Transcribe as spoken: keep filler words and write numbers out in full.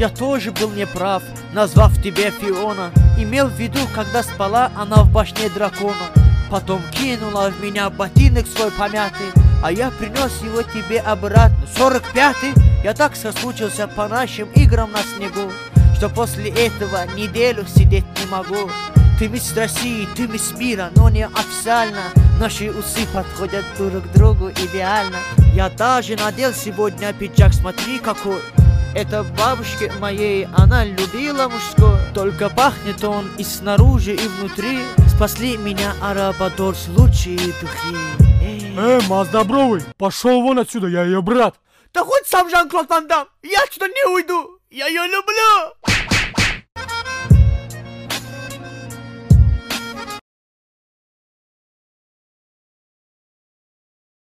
Я тоже был неправ, назвав тебя Фиона. Имел в виду, когда спала она в башне дракона. Потом кинула в меня ботинок свой помятый, а я принес его тебе обратно. Сорок пятый. Я так соскучился по нашим играм на снегу, что после этого неделю сидеть не могу. Ты мисс России, ты мисс мира, но не официально. Наши усы подходят друг к другу идеально. Я даже надел сегодня пиджак, смотри какой. Это бабушке моей, она любила мужской. Только пахнет он и снаружи, и внутри. Спасли меня Арабадорс, лучшие духи. Эй, Э, Маздобровый, пошел вон отсюда, я ее брат. да хоть сам Жан-Клод Ван Дам, я отсюда не уйду. Я ее люблю.